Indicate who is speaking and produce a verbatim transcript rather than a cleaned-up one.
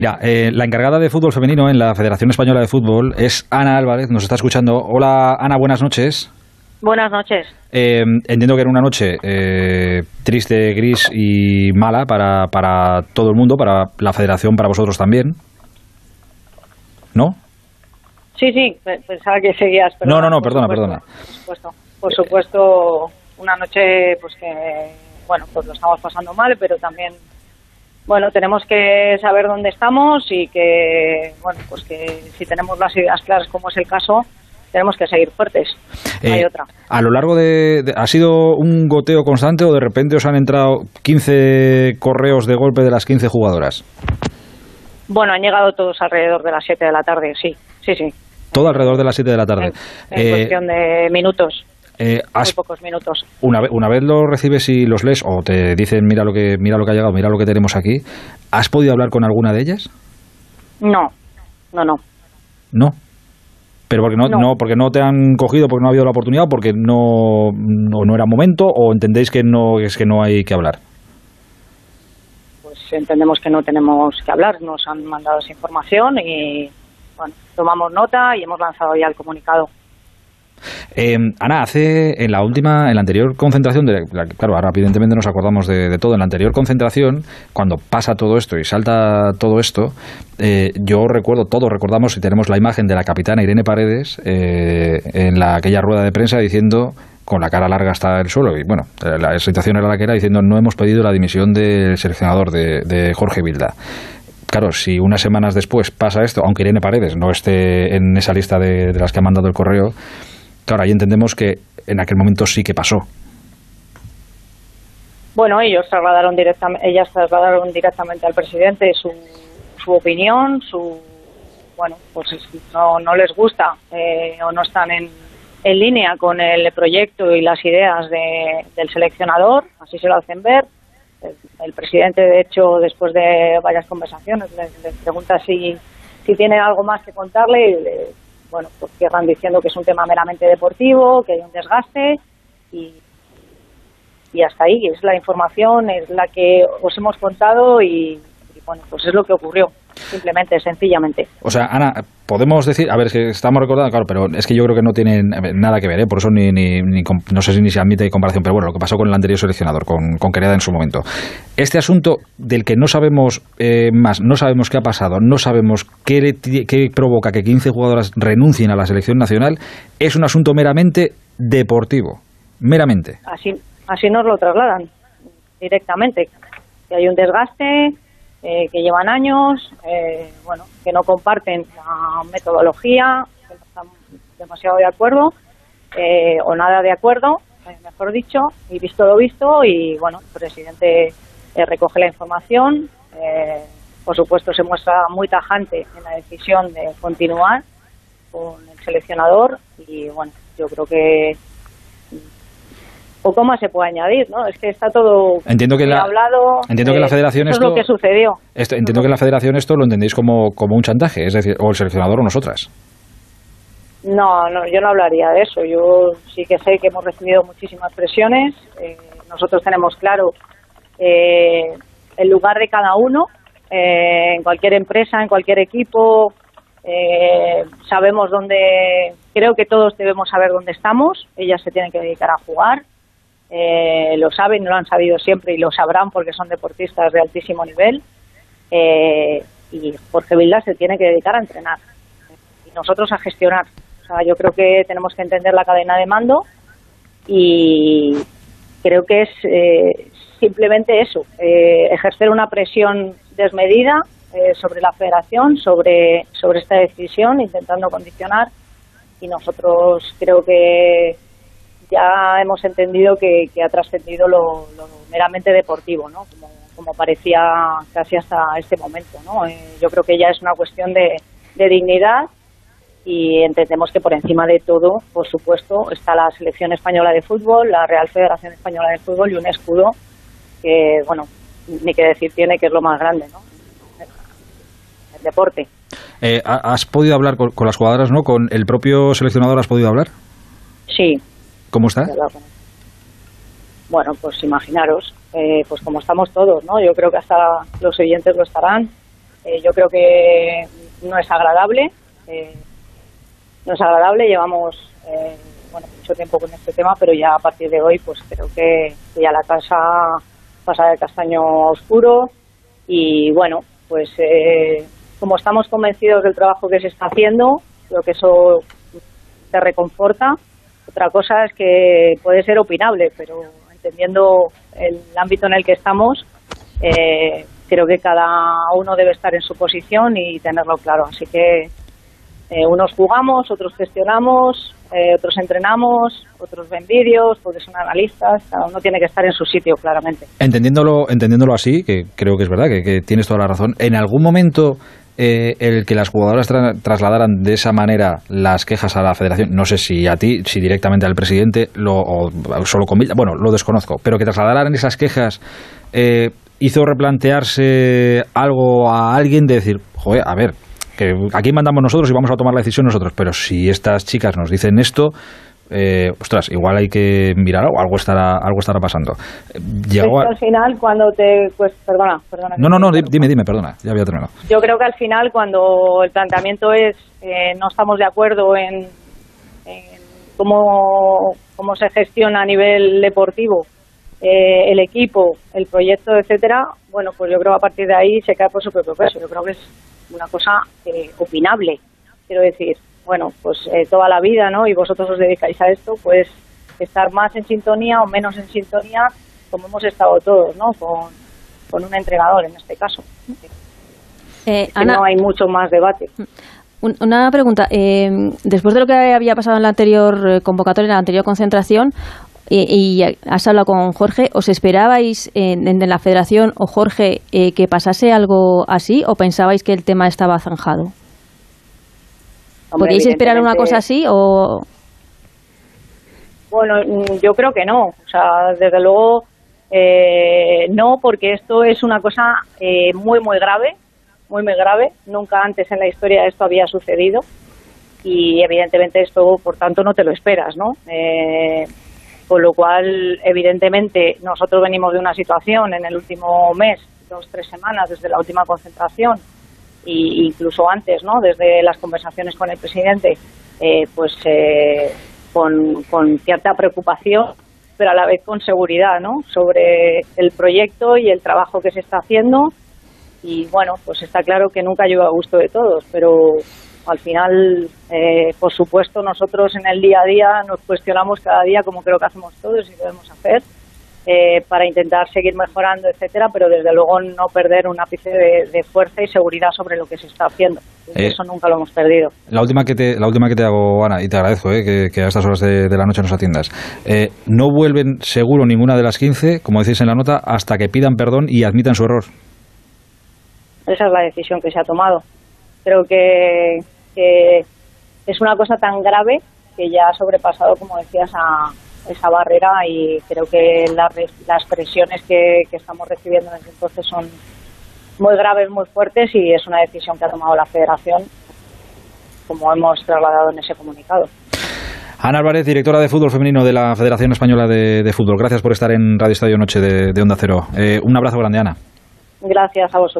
Speaker 1: Ya, eh, la encargada de fútbol femenino en la Federación Española de Fútbol es Ana Álvarez, nos está escuchando. Hola Ana, buenas noches.
Speaker 2: Buenas noches.
Speaker 1: Eh, entiendo que era una noche eh, triste, gris y mala para, para todo el mundo, para la Federación, para vosotros también, ¿no?
Speaker 2: Sí, sí, pensaba que seguías.
Speaker 1: Perdona, no, no, no, perdona, supuesto, perdona.
Speaker 2: Por supuesto, por supuesto, una noche pues que, bueno, pues lo estamos pasando mal, pero también, bueno, tenemos que saber dónde estamos y que, bueno, pues que si tenemos las ideas claras, como es el caso, tenemos que seguir fuertes. No
Speaker 1: eh,
Speaker 2: hay otra.
Speaker 1: A lo largo de, de... ¿Ha sido un goteo constante o de repente os han entrado quince correos de golpe de las quince jugadoras?
Speaker 2: Bueno, han llegado todos alrededor de las siete de la tarde, sí, sí, sí.
Speaker 1: Todo alrededor de las siete de la tarde.
Speaker 2: En, en eh, cuestión de minutos.
Speaker 1: Eh, has,
Speaker 2: muy pocos minutos.
Speaker 1: Una vez, una vez lo recibes y los lees o te dicen mira lo que mira lo que ha llegado, mira lo que tenemos aquí, ¿has podido hablar con alguna de ellas?
Speaker 2: No, no, no.
Speaker 1: ¿No? ¿Pero porque no,
Speaker 2: no.
Speaker 1: no porque no te han cogido, porque no ha habido la oportunidad, porque no, no, no era momento, o entendéis que no es que no hay que hablar?
Speaker 2: Pues entendemos que no tenemos que hablar, nos han mandado esa información y bueno, tomamos nota y hemos lanzado ya el comunicado.
Speaker 1: Eh, Ana, hace en la última, en la anterior concentración, de la, claro, ahora evidentemente nos acordamos de, de todo, en la anterior concentración, cuando pasa todo esto y salta todo esto, eh, yo recuerdo, todos recordamos y tenemos la imagen de la capitana Irene Paredes eh, en la, aquella rueda de prensa diciendo, con la cara larga hasta el suelo, y bueno, la situación era la que era, diciendo no hemos pedido la dimisión del seleccionador de, de Jorge Vilda. Claro, si unas semanas después pasa esto, aunque Irene Paredes no esté en esa lista de, de las que ha mandado el correo, claro, ahí entendemos que en aquel momento sí que pasó.
Speaker 2: Bueno, ellos trasladaron directamente, ellas trasladaron directamente al presidente su, su opinión, su bueno, pues no, no les gusta eh, o no están en, en línea con el proyecto y las ideas de, del seleccionador, así se lo hacen ver. El, el presidente, de hecho, después de varias conversaciones, les, les pregunta si, si tienen algo más que contarle y le, bueno, pues cierran diciendo que es un tema meramente deportivo, que hay un desgaste y, y hasta ahí. Es la información, es la que os hemos contado y, y bueno, pues es lo que ocurrió, simplemente, sencillamente.
Speaker 1: O sea, Ana, podemos decir, a ver, es que estamos recordando, claro, pero es que yo creo que no tiene nada que ver, ¿eh? Por eso ni, ni, ni no sé si ni se admite comparación, pero bueno, lo que pasó con el anterior seleccionador, con, con Quereda en su momento. Este asunto del que no sabemos eh, más, no sabemos qué ha pasado, no sabemos qué, le, qué provoca que quince jugadoras renuncien a la selección nacional, es un asunto meramente deportivo, meramente.
Speaker 2: Así, así nos lo trasladan directamente, que hay un desgaste, Eh, que llevan años, eh, bueno, que no comparten la metodología, que no están demasiado de acuerdo, eh, o nada de acuerdo, eh, mejor dicho, y visto lo visto, y bueno, el presidente eh, recoge la información, eh, por supuesto se muestra muy tajante en la decisión de continuar con el seleccionador, y bueno, yo creo que poco más se puede añadir, ¿no? Es que está todo
Speaker 1: entiendo que la,
Speaker 2: hablado.
Speaker 1: Entiendo eh, que la Federación
Speaker 2: esto
Speaker 1: esto
Speaker 2: es lo que sucedió.
Speaker 1: Esto, entiendo que la Federación esto lo entendéis como, como un chantaje, es decir, o el seleccionador o nosotras.
Speaker 2: No, no, yo no hablaría de eso. Yo sí que sé que hemos recibido muchísimas presiones. Eh, nosotros tenemos claro eh, el lugar de cada uno eh, en cualquier empresa, en cualquier equipo. Eh, sabemos dónde. Creo que todos debemos saber dónde estamos. Ellas se tienen que dedicar a jugar. Eh, lo saben, lo han sabido siempre y lo sabrán porque son deportistas de altísimo nivel, eh, y Jorge Vilda se tiene que dedicar a entrenar y nosotros a gestionar. O sea, yo creo que tenemos que entender la cadena de mando y creo que es eh, simplemente eso, eh, ejercer una presión desmedida eh, sobre la federación, sobre, sobre esta decisión, intentando condicionar, y nosotros creo que ya hemos entendido que, que ha trascendido lo, lo meramente deportivo, ¿no? Como, como parecía casi hasta este momento, ¿no? Eh, yo creo que ya es una cuestión de, de dignidad y entendemos que por encima de todo, por supuesto, está la Selección Española de Fútbol, la Real Federación Española de Fútbol y un escudo que, bueno, ni que decir tiene que es lo más grande, ¿no? El deporte.
Speaker 1: Eh, ¿Has podido hablar con, con las jugadoras, no? ¿Con el propio seleccionador has podido hablar?
Speaker 2: Sí.
Speaker 1: ¿Cómo está?
Speaker 2: Bueno, pues imaginaros, eh, pues como estamos todos, ¿no? Yo creo que hasta los oyentes lo estarán. Eh, yo creo que no es agradable, eh, no es agradable, llevamos eh, bueno, mucho tiempo con este tema, pero ya a partir de hoy pues creo que, que ya la casa pasa del castaño a oscuro y bueno, pues eh, como estamos convencidos del trabajo que se está haciendo, creo que eso te reconforta. Otra cosa es que puede ser opinable, pero entendiendo el ámbito en el que estamos, eh, creo que cada uno debe estar en su posición y tenerlo claro. Así que eh, unos jugamos, otros gestionamos, eh, otros entrenamos, otros ven vídeos, porque son analistas, cada uno tiene que estar en su sitio, claramente.
Speaker 1: Entendiéndolo, entendiéndolo así, que creo que es verdad, que, que tienes toda la razón, ¿en algún momento eh, el que las jugadoras tra trasladaran de esa manera las quejas a la federación, no sé si a ti, si directamente al presidente, lo, o solo con Villa, bueno, lo desconozco, pero que trasladaran esas quejas, eh, hizo replantearse algo a alguien de decir, joder, a ver, que aquí mandamos nosotros y vamos a tomar la decisión nosotros, pero si estas chicas nos dicen esto, eh, ostras, igual hay que mirar algo, algo estará, algo estará pasando.
Speaker 2: Llegó a... al final cuando te, pues, perdona, perdona.
Speaker 1: No, no, no, dime, dime, perdona, ya había terminado.
Speaker 2: Yo creo que al final cuando el planteamiento es, eh, no estamos de acuerdo en, en cómo, cómo se gestiona a nivel deportivo, eh, el equipo, el proyecto, etcétera, bueno, pues yo creo que a partir de ahí se cae por su propio peso. Yo creo que es una cosa eh, opinable, quiero decir, bueno, pues eh, toda la vida, ¿no? Y vosotros os dedicáis a esto, pues estar más en sintonía o menos en sintonía, como hemos estado todos, ¿no? Con, con un entrenador en este caso.
Speaker 3: Eh,
Speaker 2: es que Ana, no hay mucho más debate.
Speaker 3: Una pregunta, eh, después de lo que había pasado en la anterior convocatoria, en la anterior concentración, y, y has hablado con Jorge, ¿os esperabais en, en la federación o Jorge eh, que pasase algo así o pensabais que el tema estaba zanjado? Hombre, ¿podíais esperar una cosa así o...?
Speaker 2: Bueno, yo creo que no. O sea, desde luego eh, no, porque esto es una cosa eh, muy, muy grave, muy, muy grave. Nunca antes en la historia esto había sucedido y evidentemente esto, por tanto, no te lo esperas, ¿no? Eh, Con lo cual, evidentemente, nosotros venimos de una situación en el último mes, dos, tres semanas, desde la última concentración, e incluso antes, ¿no? Desde las conversaciones con el presidente, eh, pues eh, con, con cierta preocupación, pero a la vez con seguridad, ¿no? Sobre el proyecto y el trabajo que se está haciendo. Y bueno, pues está claro que nunca llega a gusto de todos, pero al final, eh, por supuesto, nosotros en el día a día nos cuestionamos cada día, como creo que hacemos todos y debemos hacer, eh, para intentar seguir mejorando, etcétera, pero desde luego no perder un ápice de, de fuerza y seguridad sobre lo que se está haciendo. Eh, Eso nunca lo hemos perdido.
Speaker 1: La última que te, la última que te hago, Ana, y te agradezco eh, que, que a estas horas de, de la noche nos atiendas. Eh, no vuelven seguro ninguna de las quince, como decís en la nota, hasta que pidan perdón y admitan su error.
Speaker 2: Esa es la decisión que se ha tomado. Creo que, que es una cosa tan grave que ya ha sobrepasado, como decías, a esa barrera y creo que la, las presiones que, que estamos recibiendo desde entonces son muy graves, muy fuertes y es una decisión que ha tomado la Federación, como hemos trasladado en ese comunicado.
Speaker 1: Ana Álvarez, directora de fútbol femenino de la Federación Española de, de Fútbol. Gracias por estar en Radio Estadio Noche de, de Onda Cero. Eh, un abrazo grande, Ana.
Speaker 2: Gracias a vosotros.